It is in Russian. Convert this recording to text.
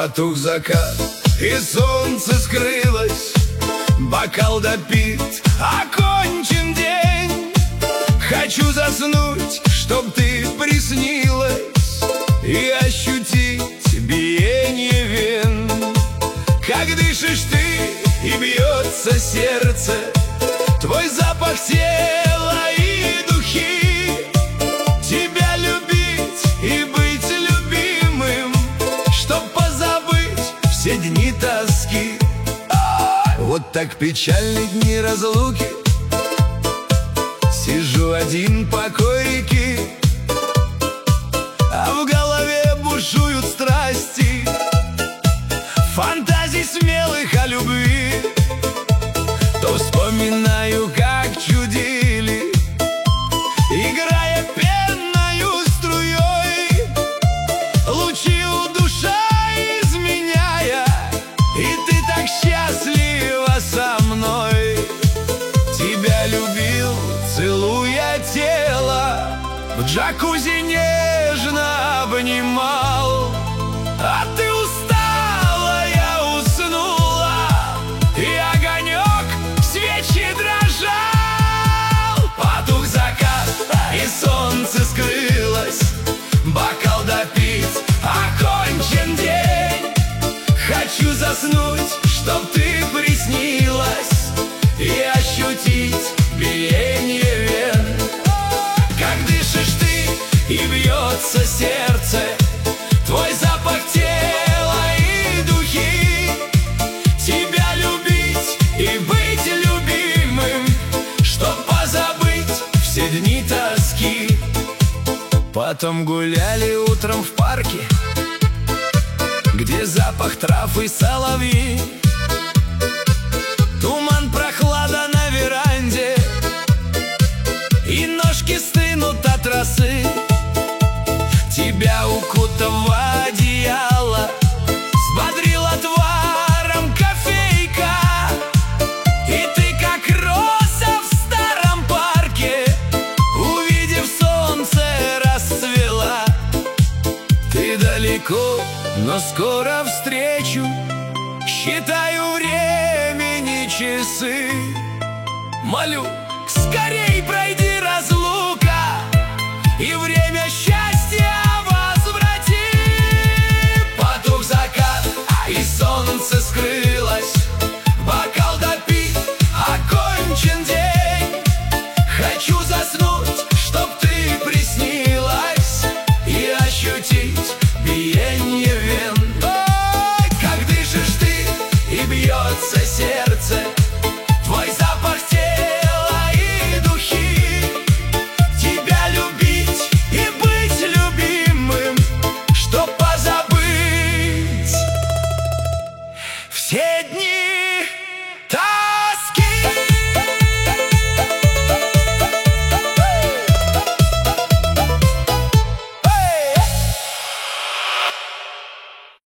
Потух закат, и солнце скрылось, бокал допит, окончен день. Хочу заснуть, чтоб ты приснилась, и ощутить биение вен. Как дышишь ты, и бьется сердце, твой запах тела и духи. Тебя любить и быть любимым, чтоб позабыть все дни тоски. Вот так печальны дни разлуки, сижу один покой реки, а в голове бушуют страсти, фантазий смелых о любви. То вспоминаю, как чудили, играя пенною струей, лучи удушая, изменяя, и ты так счастлива со мной. Тебя любил, целуя тело, в джакузи нежно обнимал, а ты устала, я уснула, и огонек свечи дрожал. Потух закат, и солнце скрылось, бокал допит, окончен день. Хочу заснуть, чтоб ты приснилась, и ощутить биение вен. Как дышишь ты, и бьется сердце, твой запах тела и духи. Тебя любить и быть любимым, чтоб позабыть все дни тоски. Потом гуляли утром в парке, где запах трав и соловьи. Туман, прохлада на веранде, и ножки стынут от росы. Тебя, укутав в одеяло, взбодрил отваром кофейка, и ты, как роза в старом парке, увидев солнце, расцвела. Ты далеко, но скоро встречу, считаю времени часы. Молю, скорей пройди разлука, и время